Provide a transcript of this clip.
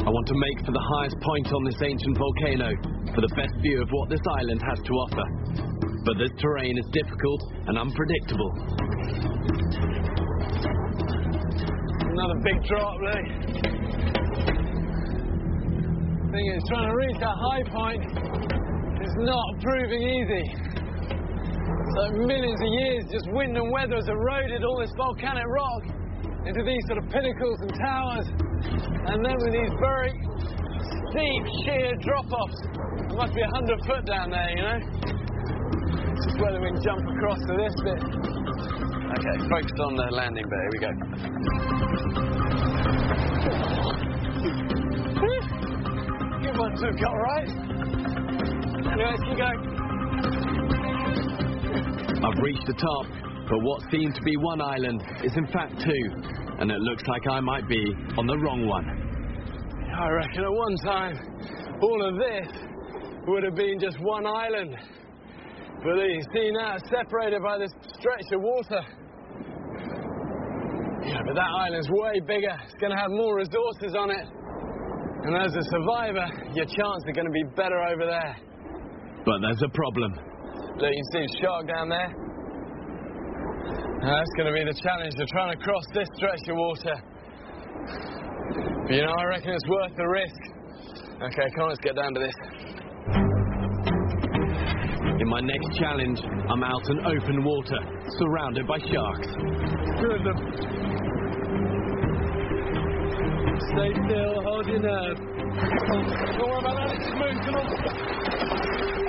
I want to make for the highest point on this ancient volcano, for the best view of what this island has to offer. But this terrain is difficult and unpredictable. Another big drop, Lee. The thing is, trying to reach that high point is not proving easy. So millions of years, just wind and weather has eroded all this volcanic rock into these sort of pinnacles and towers. And then with these very steep, sheer drop-offs, it must be 100 foot down there, you know? Just whether we can jump across to this bit. Okay, focus on the landing bit, here we go. Good one, two, got right. Anyway, let's keep going. I've reached the top, but what seemed to be one island is in fact two, and it looks like I might be on the wrong one. I reckon at one time, all of this would have been just one island. But you see now, it's separated by this stretch of water. Yeah, but that island's way bigger. It's going to have more resources on it. And as a survivor, your chances are going to be better over there. But there's a problem. Look, you can see a shark down there. Now, that's going to be the challenge of trying to cross this stretch of water. But, you know, I reckon it's worth the risk. Okay, come on, let's get down to this. In my next challenge, I'm out in open water, surrounded by sharks. Two of them. Stay still, hold your nerve. Don't worry about that, it's smooth, come on.